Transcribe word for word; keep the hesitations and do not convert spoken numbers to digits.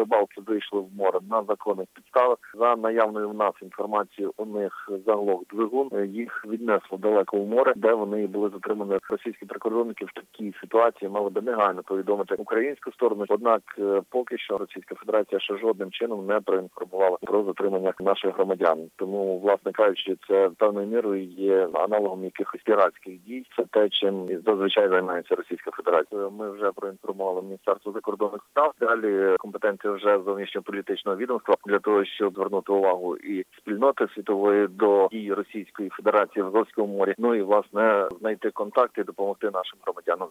рибалки вийшли в море на законних підставах. За наявною в нас інформацією, у них заглох двигун, їх віднесло далеко в море, де вони були затримані. Російські прикордонники в такій ситуації мали би негайно повідомити українську сторону. Однак поки що Російська Федерація ще жодним чином не проінформувала про затримання наших громадян. Тому, власне кажучи, це певною мірою є аналогом якихось піратських дій. Це те, чим зазвичай займається Російська Федерація. Ми вже проінформували Міністерство закордонних справ. Далі компетенція вже зовнішньополітичного відомства для того, щоб звернути увагу і спільноти світової до дій Російської Федерації в Азовському морі. Ну і, власне, знайти контакти і допомогти нашим громадянам.